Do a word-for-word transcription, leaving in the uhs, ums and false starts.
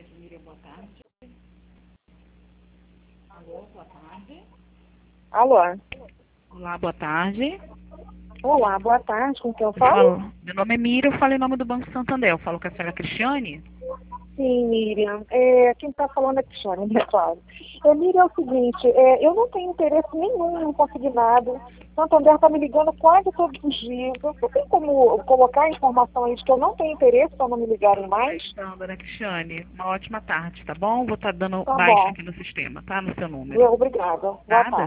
Prédio Miriam, boa tarde. Alô, boa tarde. Alô? Olá, boa tarde. Olá, boa tarde, com quem eu Eu falo? falo, meu nome é Miriam, eu falo em nome do Banco Santander. Eu falo com a senhora Cristiane. Sim, Miriam. É, quem está falando é Cristiane, né, claro. É, Miriam, é o seguinte, é, eu não tenho interesse nenhum em consignado. Santander está me ligando quase todos os dias. Você tem como colocar a informação aí de que eu não tenho interesse para não me ligarem mais? Então, dona Cristiane, uma ótima tarde, tá bom? Vou estar dando Tá baixa bom. aqui no sistema, tá? No seu número. Obrigada. Boa Nada? tarde.